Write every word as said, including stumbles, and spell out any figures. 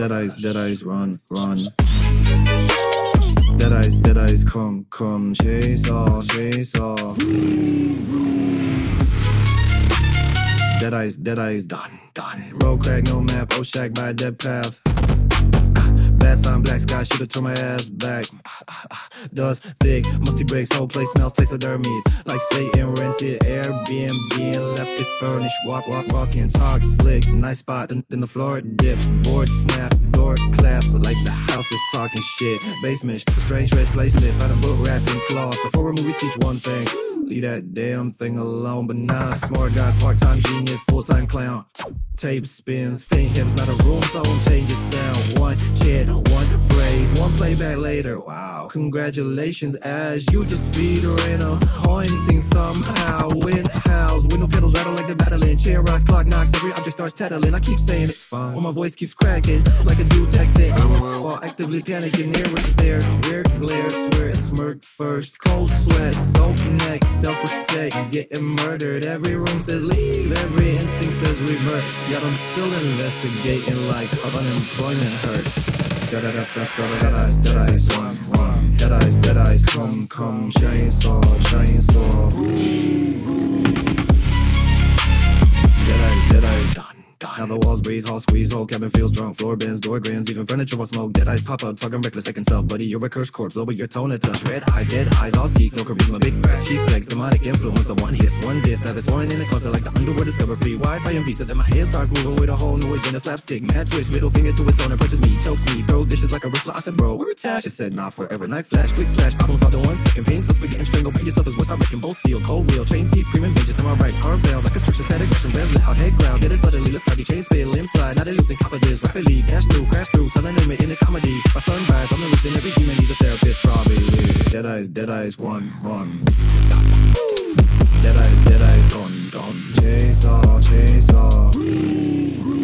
Dead eyes, dead eyes, run, run. Dead eyes, dead eyes, come, come, chase off, chase off. Dead eyes, dead eyes, done, done. Road crack, no map, oh shack by a dead path. Bad sign, black sky, should've turned my ass back. Dust thick, musty bricks, whole place smells taxidermy. Like Satan rented Airbnb and left it furnished. Walk, walk, walk and talk slick. Nice spot, then, then the floor dips. Board snap, door claps like the house is talking shit. Basement, strange red placement. Found a book wrapped in cloth. Before movies teach one thing, leave that damn thing alone. But nah, smart guy, part-time genius, full-time clown. Tape spins, faint hips, not a room tone, changes sound. One chant, one phrase, one playback later. Wow, congratulations, as you just speed her in a haunting somehow. Wind howls, window pedals rattle like they're battling. Chair rocks, clock knocks, every object starts tattling. I keep saying it's fine, while my voice keeps cracking like a dude texting. While actively panicking, near a stare, weird glare, swear, smirk first. Cold sweat, soap neck, self-respect, getting murdered. Every room says leave, every instinct says reverse. Yet I'm still investigating like how unemployment hurts. Dead eyes, dead eyes, run, run. Dead eyes, dead eyes, come, come. Chainsaw, chainsaw. Dead eyes, dead eyes, done. Now the walls breathe, hall squeeze, whole cabin feels drunk. Floor bends, door grins, even furniture will smoke. Dead eyes pop up, talking reckless, second self. Buddy, you're a cursed corpse, lower your tone a touch. Red eyes, dead eyes, all teeth, no charisma, big press, cheap flex, demonic influence. A one hiss, one diss. Now this one in the closet like the underwear discover free Wi-Fi and beats. And then my head starts moving with a whole new agenda. Slapstick, mad twitch, middle finger to its owner, punches me, chokes me, throws dishes like a wristler. I said, bro, we're attached. She said, nah, forever. Knife flash, quick slash, problem solved in one second. Pain, so getting strangled by yourself is worse. I reckon both steel, cold wheel, chain teeth, screaming vengeance. To my right arm failed like a structure, static aggression, red loud, head ground. Did it suddenly, let's start the chain spin, limbs slide. Now they losing confidence, rapidly dash through, crash through, telling them it in a comedy. By sunrise, I'm losing every demon needs a therapist, probably. Dead eyes, dead eyes, one, one. Dead eyes, dead eyes, on, on. Chainsaw, chainsaw.